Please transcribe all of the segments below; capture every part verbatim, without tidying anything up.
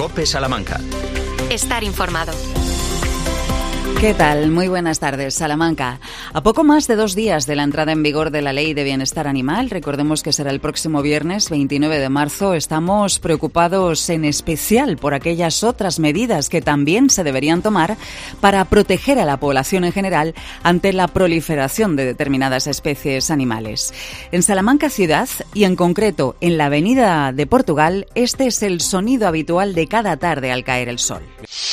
COPE Salamanca. Estar informado. ¿Qué tal? Muy buenas tardes, Salamanca. A poco más de dos días de la entrada en vigor de la Ley de Bienestar Animal, recordemos que será el próximo viernes veintinueve de marzo, estamos preocupados en especial por aquellas otras medidas que también se deberían tomar para proteger a la población en general ante la proliferación de determinadas especies animales. En Salamanca ciudad, y en concreto en la Avenida de Portugal, este es el sonido habitual de cada tarde al caer el sol.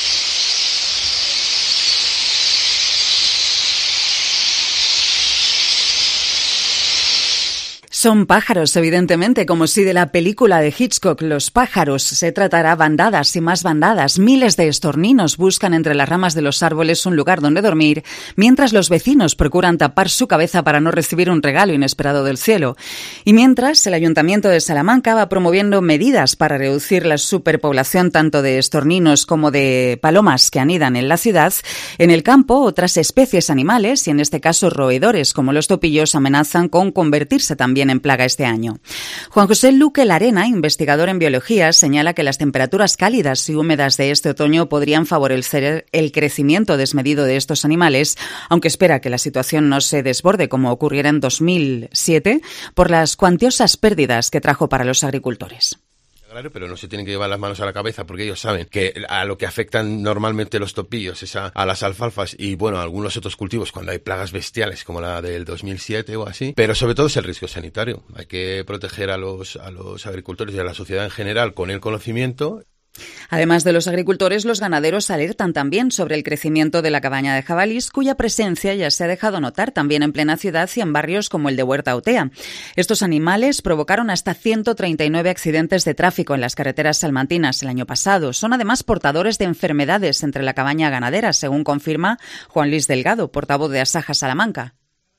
Son pájaros, evidentemente, como si de la película de Hitchcock, Los pájaros. Se tratará bandadas y más bandadas. Miles de estorninos buscan entre las ramas de los árboles un lugar donde dormir, mientras los vecinos procuran tapar su cabeza para no recibir un regalo inesperado del cielo. Y mientras, el Ayuntamiento de Salamanca va promoviendo medidas para reducir la superpoblación tanto de estorninos como de palomas que anidan en la ciudad, en el campo otras especies animales, y en este caso roedores como los topillos, amenazan con convertirse también en plaga este año. Juan José Luque Larena, investigador en biología, señala que las temperaturas cálidas y húmedas de este otoño podrían favorecer el crecimiento desmedido de estos animales, aunque espera que la situación no se desborde como ocurriera en dos mil siete por las cuantiosas pérdidas que trajo para los agricultores. Claro, pero no se tienen que llevar las manos a la cabeza porque ellos saben que a lo que afectan normalmente los topillos es a, a las alfalfas y, bueno, a algunos otros cultivos cuando hay plagas bestiales como la del dos mil siete o así, pero sobre todo es el riesgo sanitario. Hay que proteger a los, a los agricultores y a la sociedad en general con el conocimiento. Además de los agricultores, los ganaderos alertan también sobre el crecimiento de la cabaña de jabalís, cuya presencia ya se ha dejado notar también en plena ciudad y en barrios como el de Huerta Otea. Estos animales provocaron hasta ciento treinta y nueve accidentes de tráfico en las carreteras salmantinas el año pasado. Son además portadores de enfermedades entre la cabaña ganadera, según confirma Juan Luis Delgado, portavoz de Asaja Salamanca.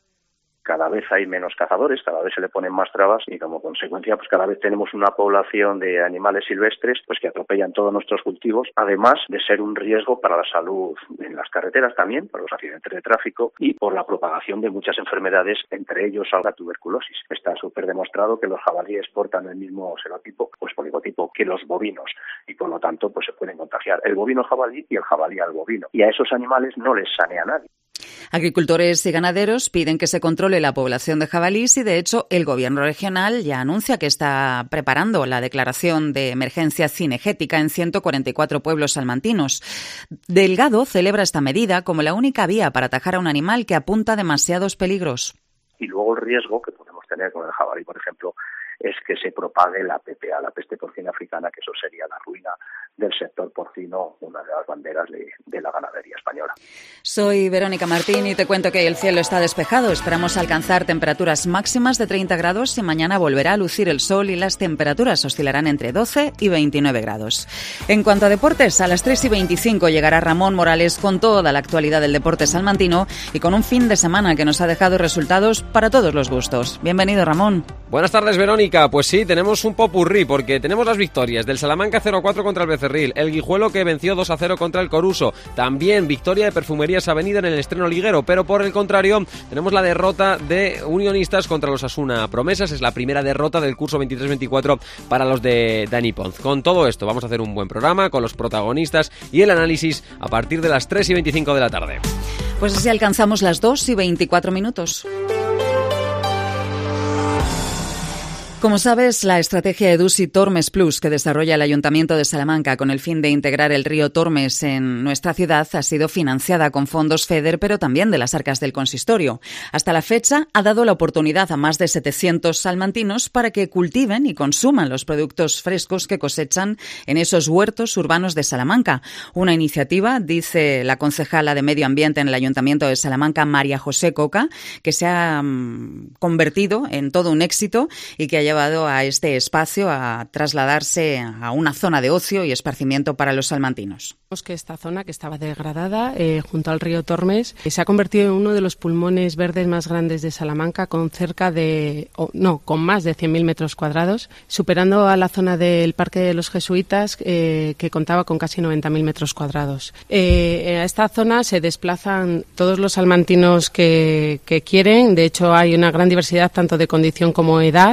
Cada vez hay menos cazadores, cada vez se le ponen más trabas y como consecuencia pues cada vez tenemos una población de animales silvestres pues que atropellan todos nuestros cultivos, además de ser un riesgo para la salud en las carreteras también, por los accidentes de tráfico y por la propagación de muchas enfermedades, entre ellos la tuberculosis. Está súper demostrado que los jabalíes portan el mismo serotipo, pues poligotipo, que los bovinos y por lo tanto pues se pueden contagiar el bovino jabalí y el jabalí al bovino. Y a esos animales no les sanea nadie. Agricultores y ganaderos piden que se controle la población de jabalíes y, de hecho, el Gobierno regional ya anuncia que está preparando la declaración de emergencia cinegética en ciento cuarenta y cuatro pueblos salmantinos. Delgado celebra esta medida como la única vía para atajar a un animal que apunta demasiados peligros. Y luego el riesgo que podemos tener con el jabalí, por ejemplo, es que se propague la P P A, la peste porcina africana, que eso sería la ruina del sector porcino, una de las banderas de, de la ganadería española. Soy Verónica Martín y te cuento que el cielo está despejado. Esperamos alcanzar temperaturas máximas de treinta grados y mañana volverá a lucir el sol y las temperaturas oscilarán entre doce y veintinueve grados. En cuanto a deportes, a las tres y veinticinco llegará Ramón Morales con toda la actualidad del deporte salmantino y con un fin de semana que nos ha dejado resultados para todos los gustos. Bienvenido, Ramón. Buenas tardes, Verónica. Pues sí, tenemos un popurrí porque tenemos las victorias del Salamanca cero a cuatro contra el Becerril, el Guijuelo que venció dos a cero contra el Coruso, también victoria de Perfumerías Avenida en el estreno liguero, pero por el contrario tenemos la derrota de Unionistas contra los Asuna Promesas. Es la primera derrota del curso veintitrés veinticuatro para los de Dani Ponz. Con todo esto vamos a hacer un buen programa con los protagonistas y el análisis a partir de las tres y veinticinco de la tarde. Pues así alcanzamos las dos y veinticuatro minutos. Como sabes, la estrategia EDUSI Tormes Plus que desarrolla el Ayuntamiento de Salamanca con el fin de integrar el río Tormes en nuestra ciudad ha sido financiada con fondos FEDER, pero también de las arcas del consistorio. Hasta la fecha ha dado la oportunidad a más de setecientos salmantinos para que cultiven y consuman los productos frescos que cosechan en esos huertos urbanos de Salamanca. Una iniciativa, dice la concejala de Medio Ambiente en el Ayuntamiento de Salamanca, María José Coca, que se ha um, convertido en todo un éxito y que ha llevado a este espacio a trasladarse a una zona de ocio y esparcimiento para los salmantinos. Que esta zona, que estaba degradada eh, junto al río Tormes, eh, se ha convertido en uno de los pulmones verdes más grandes de Salamanca, con cerca de, oh, no, con más de cien mil metros cuadrados, superando a la zona del Parque de los Jesuitas, eh, que contaba con casi noventa mil metros cuadrados. Eh, a esta zona se desplazan todos los salmantinos que, que quieren. De hecho, hay una gran diversidad tanto de condición como edad, y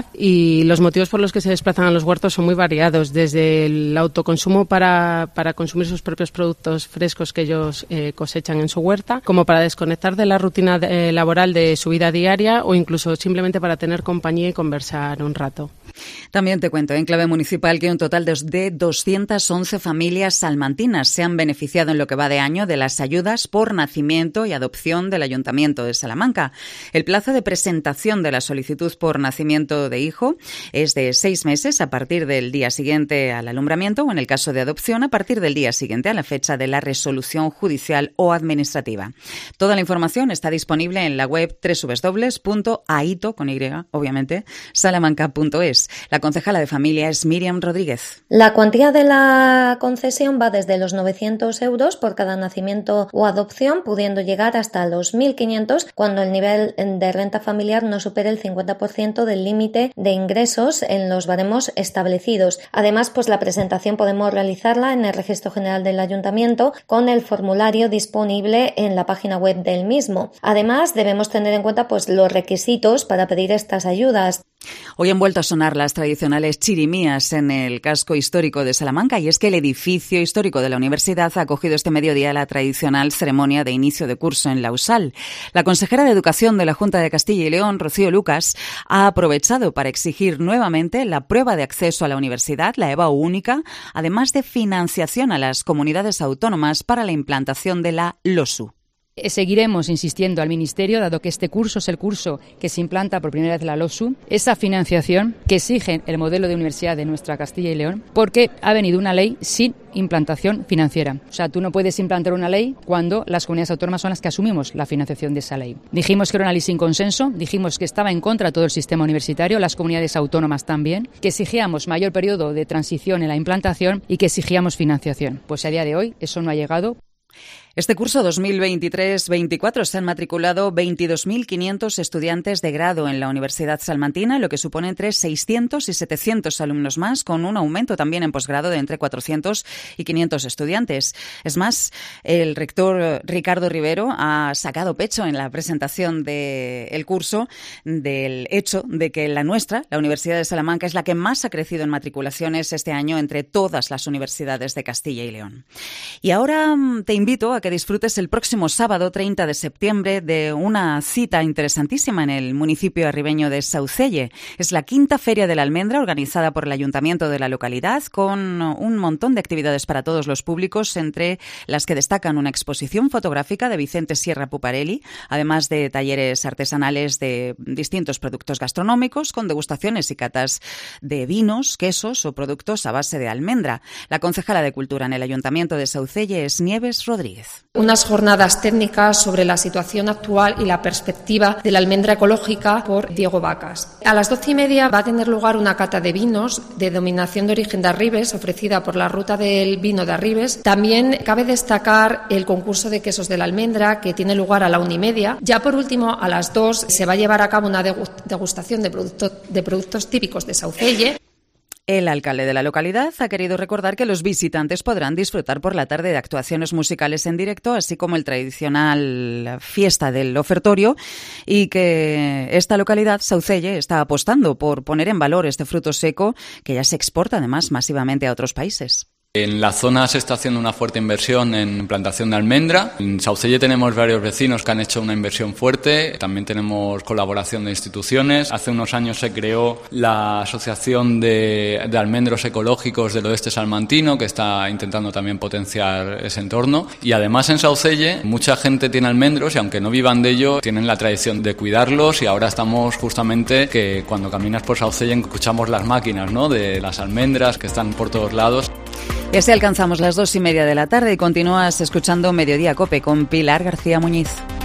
y los motivos por los que se desplazan a los huertos son muy variados, desde el autoconsumo para, para consumir sus propios productos frescos que ellos eh, cosechan en su huerta, como para desconectar de la rutina de, eh, laboral de su vida diaria o incluso simplemente para tener compañía y conversar un rato. También te cuento en clave municipal que un total de doscientas once familias salmantinas se han beneficiado en lo que va de año de las ayudas por nacimiento y adopción del Ayuntamiento de Salamanca. El plazo de presentación de la solicitud por nacimiento de hijo es de seis meses a partir del día siguiente al alumbramiento o, en el caso de adopción, a partir del día siguiente a la fecha de la resolución judicial o administrativa. Toda la información está disponible en la web doble u doble u doble u punto aito, con Y, obviamente, salamanca punto es. La concejala de familia es Miriam Rodríguez. La cuantía de la concesión va desde los novecientos euros por cada nacimiento o adopción, pudiendo llegar hasta los mil quinientos cuando el nivel de renta familiar no supere el cincuenta por ciento del límite de ingresos en los baremos establecidos. Además, pues la presentación podemos realizarla en el Registro General del Ayuntamiento con el formulario disponible en la página web del mismo. Además, debemos tener en cuenta pues los requisitos para pedir estas ayudas. Hoy han vuelto a sonar las tradicionales chirimías en el casco histórico de Salamanca, y es que el edificio histórico de la universidad ha acogido este mediodía la tradicional ceremonia de inicio de curso en la U S A L. La consejera de Educación de la Junta de Castilla y León, Rocío Lucas, ha aprovechado para exigir nuevamente la prueba de acceso a la universidad, la EBAU única, además de financiación a las comunidades autónomas para la implantación de la LOSU. Seguiremos insistiendo al Ministerio, dado que este curso es el curso que se implanta por primera vez la LOSU, esa financiación que exige el modelo de universidad de nuestra Castilla y León, porque ha venido una ley sin implantación financiera. O sea, tú no puedes implantar una ley cuando las comunidades autónomas son las que asumimos la financiación de esa ley. Dijimos que era una ley sin consenso, dijimos que estaba en contra de todo el sistema universitario, las comunidades autónomas también, que exigíamos mayor periodo de transición en la implantación y que exigíamos financiación. Pues a día de hoy eso no ha llegado. Este curso dos mil veintitrés veinticuatro se han matriculado veintidós mil quinientos estudiantes de grado en la Universidad Salmantina, lo que supone entre seiscientos y setecientos alumnos más, con un aumento también en posgrado de entre cuatrocientos y quinientos estudiantes. Es más, el rector Ricardo Rivero ha sacado pecho en la presentación del curso del hecho de que la nuestra, la Universidad de Salamanca, es la que más ha crecido en matriculaciones este año entre todas las universidades de Castilla y León. Y ahora te invito a que disfrutes el próximo sábado treinta de septiembre de una cita interesantísima en el municipio arribeño de Saucelle. Es la quinta Feria de la Almendra, organizada por el ayuntamiento de la localidad, con un montón de actividades para todos los públicos, entre las que destacan una exposición fotográfica de Vicente Sierra Puparelli, además de talleres artesanales de distintos productos gastronómicos, con degustaciones y catas de vinos, quesos o productos a base de almendra. La concejala de Cultura en el ayuntamiento de Saucelle es Nieves Rodríguez. Unas jornadas técnicas sobre la situación actual y la perspectiva de la almendra ecológica por Diego Vacas. A las doce y media va a tener lugar una cata de vinos de denominación de origen de Arribes, ofrecida por la Ruta del Vino de Arribes. También cabe destacar el concurso de quesos de la almendra, que tiene lugar a la una y media. Ya por último, a las dos se va a llevar a cabo una degustación de productos, de productos típicos de Saucelle. El alcalde de la localidad ha querido recordar que los visitantes podrán disfrutar por la tarde de actuaciones musicales en directo, así como el tradicional fiesta del ofertorio, y que esta localidad, Saucelle, está apostando por poner en valor este fruto seco que ya se exporta además masivamente a otros países. En la zona se está haciendo una fuerte inversión en plantación de almendra. En Saucelle tenemos varios vecinos que han hecho una inversión fuerte. También tenemos colaboración de instituciones. Hace unos años se creó la Asociación de, de Almendros Ecológicos del Oeste Salmantino, que está intentando también potenciar ese entorno. Y además en Saucelle mucha gente tiene almendros y, aunque no vivan de ello, tienen la tradición de cuidarlos, y ahora estamos justamente que cuando caminas por Saucelle escuchamos las máquinas, ¿no?, de las almendras que están por todos lados. Y así alcanzamos las dos y media de la tarde y continúas escuchando Mediodía Cope con Pilar García Muñiz.